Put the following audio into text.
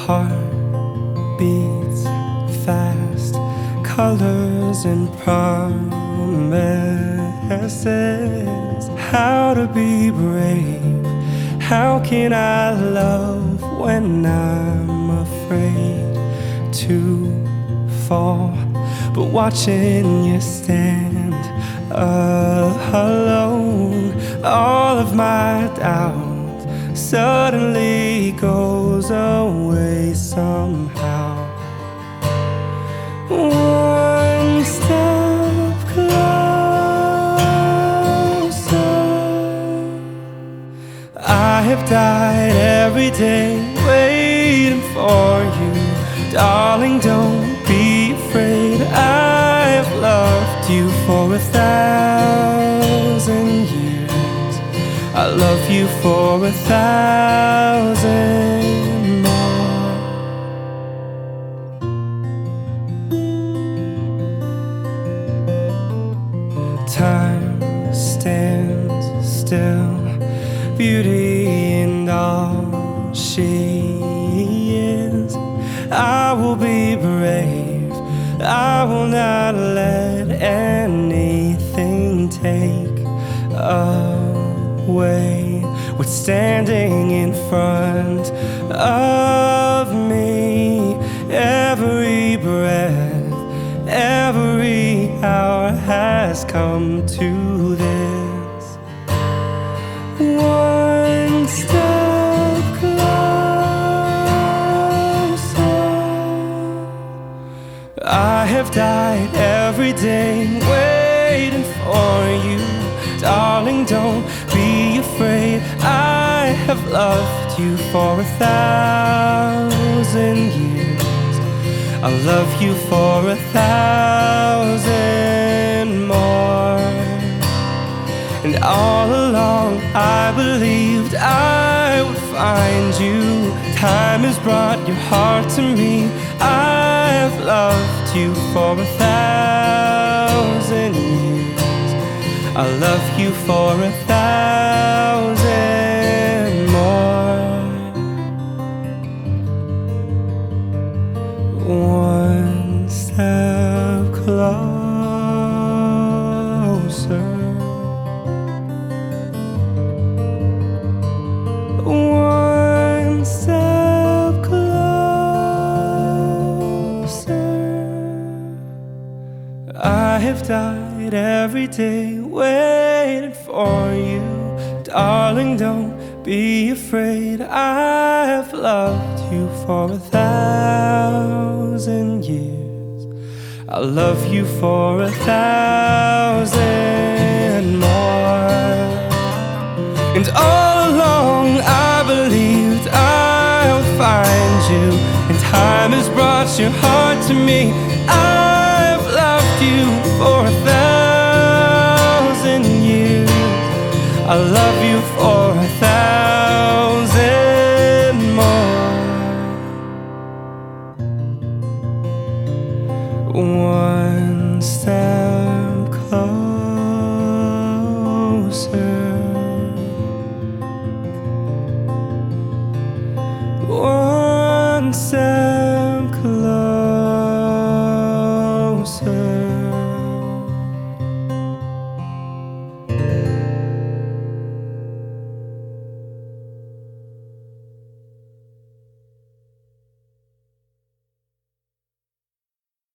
heart beats fast, colors and promises. How to be brave? How can I love when I'm afraid to fall? But watching you stand alone, all of my doubt suddenly goes away somehow. One step closer. I have died every day waiting for you. Darling, don't be afraid. I have loved you for 1,000 years. I love you for 1,000 more. Time stands still, beauty in all she is. I will be brave, I will not let anything take away what's standing in front of me. Every breath, every hour has come to this. One step closer. I have died every day waiting for you. Darling, don't be afraid. I have loved you for 1,000 years. I'll love you for 1,000 more. And all along I believed I would find you. Time has brought your heart to me. I have loved you for 1,000 years. I'll love you for 1,000 more. One step closer. One step closer. I have died every day waiting for you. Darling, don't be afraid. I have loved you for 1,000 years. I'll love you for 1,000 more. And all along I believed I would find you. And time has brought your heart to me. I've loved you for 1,000 years. I love you for 1,000 more. One step closer. One step